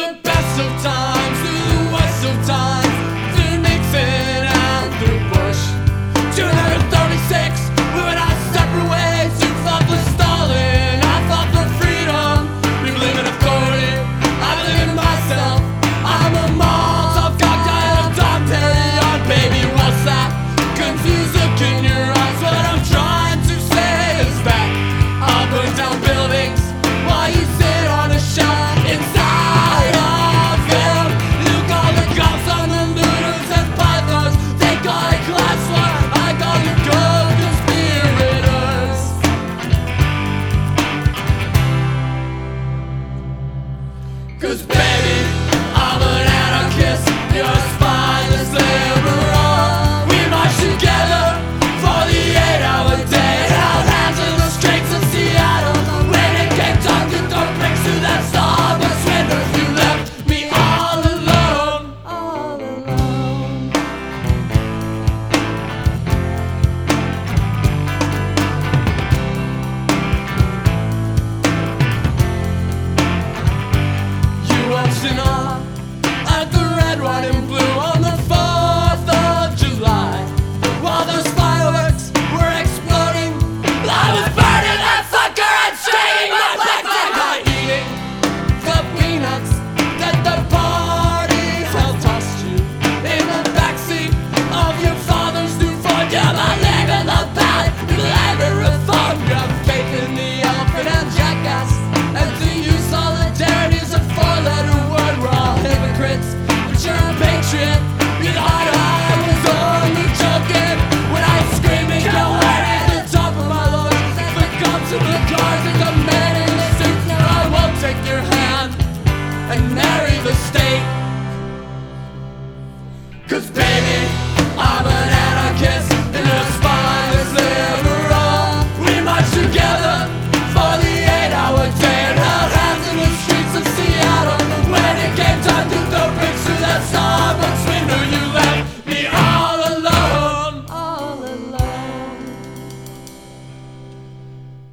the best of times, through the worst of times, through Nixon and through Bush. 236, we went our separate ways. You fought for Stalin, I fought for freedom. You believe in a Cody, I believe in myself. I'm a Molotov cocktail, a Dom Perignon, baby, what's that? Confused look in your eyes. What I'm trying to say is that I'll burn down buildings while you sit on a shelf inside a film. You call the cops on the looters and pythons, they call it class war, I call it co-conspirators. 'Cause baby,